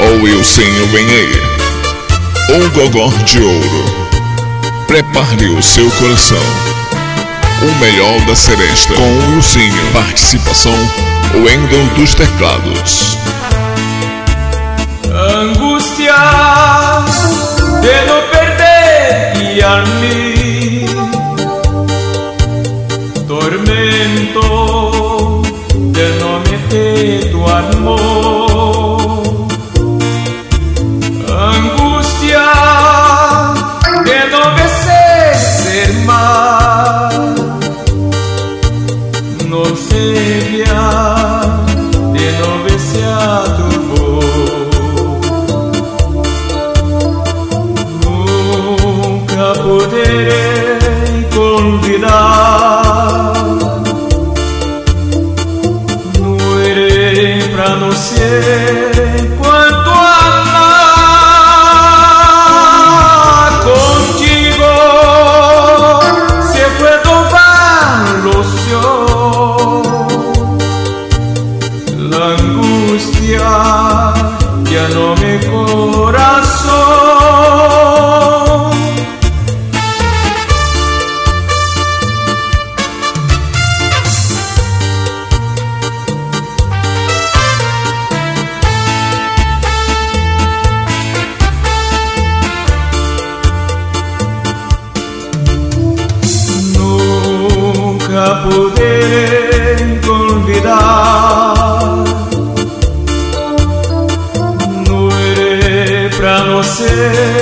O Wilsinho vem aí, o gogó de ouro. Prepare o seu coração. O melhor da seresta com o Wilsinho. Participação, o Wendel dos teclados. Angústia de não perder-me, tormento de não me ter tu amor, angústia de não me ser mal, não seria de não me ser tu poderei convidar, não irei pra não ser quanto amar contigo, se puedo valorlo, la angustia ya no me corazón. Poderei convidar, não irei pra não ser